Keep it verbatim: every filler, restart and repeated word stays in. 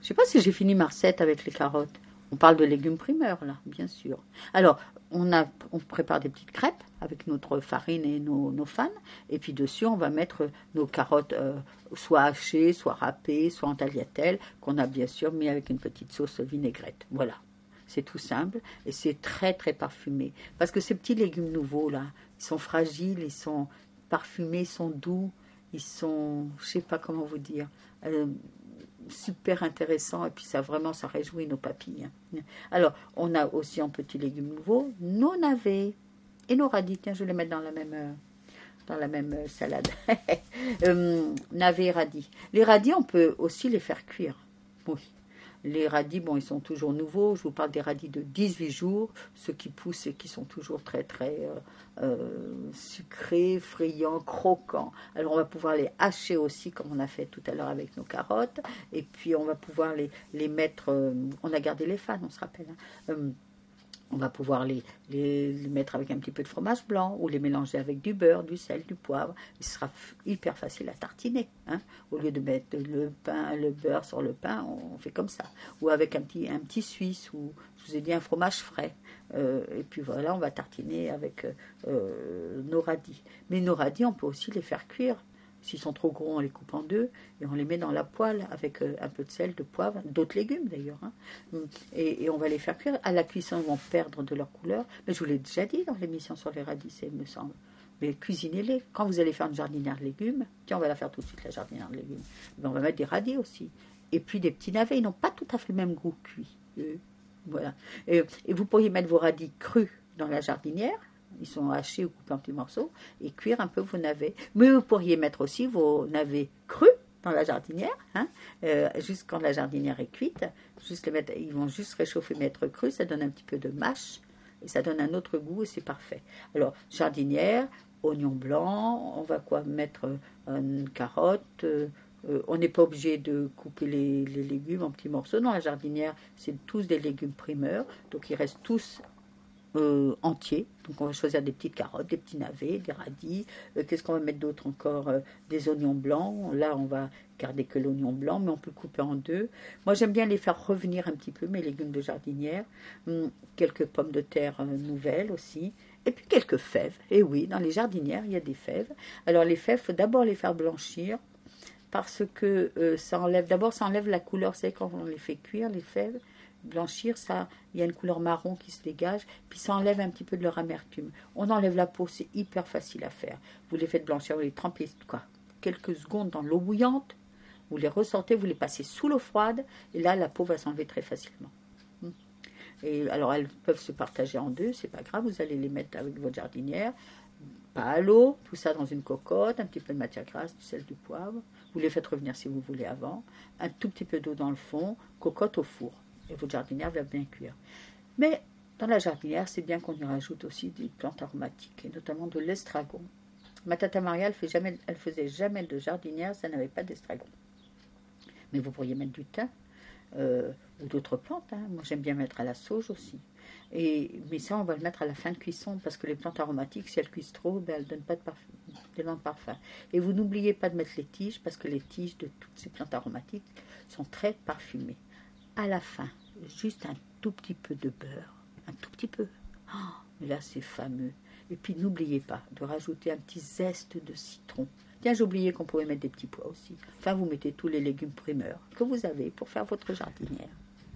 Je sais pas si j'ai fini ma recette avec les carottes. On parle de légumes primeurs, là, bien sûr. Alors, on, a, on prépare des petites crêpes avec notre farine et nos, nos fans. Et puis dessus, on va mettre nos carottes euh, soit hachées, soit râpées, soit en tagliatelle, qu'on a bien sûr mis avec une petite sauce vinaigrette. Voilà. C'est tout simple et c'est très, très parfumé. Parce que ces petits légumes nouveaux, là, ils sont fragiles, ils sont parfumés, ils sont doux, ils sont, je sais pas comment vous dire... Euh, super intéressant et puis ça vraiment ça réjouit nos papilles. Alors on a aussi en petits légumes nouveaux nos navets et nos radis. Tiens, je vais les mettre dans la même euh, dans la même euh, salade. euh, navets et radis. Les radis, on peut aussi les faire cuire. Oui. Les radis, bon, ils sont toujours nouveaux. Je vous parle des radis de dix-huit jours, ceux qui poussent et qui sont toujours très, très euh, euh, sucrés, friands, croquants. Alors, on va pouvoir les hacher aussi, comme on a fait tout à l'heure avec nos carottes. Et puis, on va pouvoir les, les mettre... Euh, on a gardé les fans, on se rappelle. Hein. Euh, on va pouvoir les, les, les mettre avec un petit peu de fromage blanc ou les mélanger avec du beurre, du sel, du poivre. Il sera hyper facile à tartiner. Hein. Au lieu de mettre le pain, le beurre sur le pain, on fait comme ça. Ou avec un petit, un petit suisse ou, je vous ai dit, un fromage frais. Euh, et puis voilà, on va tartiner avec euh, nos radis. Mais nos radis, on peut aussi les faire cuire. S'ils sont trop gros, on les coupe en deux et on les met dans la poêle avec euh, un peu de sel, de poivre, d'autres légumes d'ailleurs. Hein. Et, et on va les faire cuire. À la cuisson, ils vont perdre de leur couleur. Mais je vous l'ai déjà dit dans l'émission sur les radis, il me semble. Mais cuisinez-les. Quand vous allez faire une jardinière de légumes, tiens, on va la faire tout de suite, la jardinière de légumes. Mais on va mettre des radis aussi. Et puis des petits navets, ils n'ont pas tout à fait le même goût cuit. Euh, voilà. Et, et vous pourriez mettre vos radis crus dans la jardinière. Ils sont hachés ou coupés en petits morceaux et cuire un peu vos navets. Mais vous pourriez mettre aussi vos navets crus dans la jardinière, hein, euh, juste quand la jardinière est cuite. Juste les mettre, ils vont juste réchauffer, mettre crus, ça donne un petit peu de mâche et ça donne un autre goût et c'est parfait. Alors, jardinière, oignon blanc, on va quoi mettre une carotte. Euh, euh, on n'est pas obligé de couper les, les légumes en petits morceaux. Dans la jardinière, c'est tous des légumes primeurs, donc ils restent tous Euh, entiers. Donc on va choisir des petites carottes, des petits navets, des radis. Euh, qu'est-ce qu'on va mettre d'autre encore? euh, Des oignons blancs. Là, on va garder que l'oignon blanc, mais on peut couper en deux. Moi, j'aime bien les faire revenir un petit peu, mes légumes de jardinière. Hum, quelques pommes de terre euh, nouvelles aussi. Et puis quelques fèves. Et oui, dans les jardinières, il y a des fèves. Alors les fèves, il faut d'abord les faire blanchir parce que euh, ça enlève, d'abord ça enlève la couleur. Vous savez, quand on les fait cuire, les fèves, blanchir, ça, il y a une couleur marron qui se dégage, puis ça enlève un petit peu de leur amertume. On enlève la peau, c'est hyper facile à faire. Vous les faites blanchir, vous les trempez quoi, quelques secondes dans l'eau bouillante, vous les ressortez, vous les passez sous l'eau froide, et là, la peau va s'enlever très facilement. Et alors, elles peuvent se partager en deux, c'est pas grave, vous allez les mettre avec votre jardinière, pas à l'eau, tout ça dans une cocotte, un petit peu de matière grasse, du sel, du poivre. Vous les faites revenir si vous voulez avant, un tout petit peu d'eau dans le fond, cocotte au four. Et votre jardinière va bien cuire. Mais dans la jardinière, c'est bien qu'on y rajoute aussi des plantes aromatiques, et notamment de l'estragon. Ma tata Maria, elle fait jamais, elle faisait jamais de jardinière, ça n'avait pas d'estragon. Mais vous pourriez mettre du thym euh, ou d'autres plantes. Hein. Moi, j'aime bien mettre à la sauge aussi. Et, mais ça, on va le mettre à la fin de cuisson, parce que les plantes aromatiques, si elles cuisent trop, ben, elles ne donnent pas de parfum, d'élan de parfum. Et vous n'oubliez pas de mettre les tiges, parce que les tiges de toutes ces plantes aromatiques sont très parfumées. À la fin, juste un tout petit peu de beurre, un tout petit peu. Oh, mais là, c'est fameux. Et puis, n'oubliez pas de rajouter un petit zeste de citron. Tiens, j'ai oublié qu'on pouvait mettre des petits pois aussi. Enfin, vous mettez tous les légumes primeurs que vous avez pour faire votre jardinière.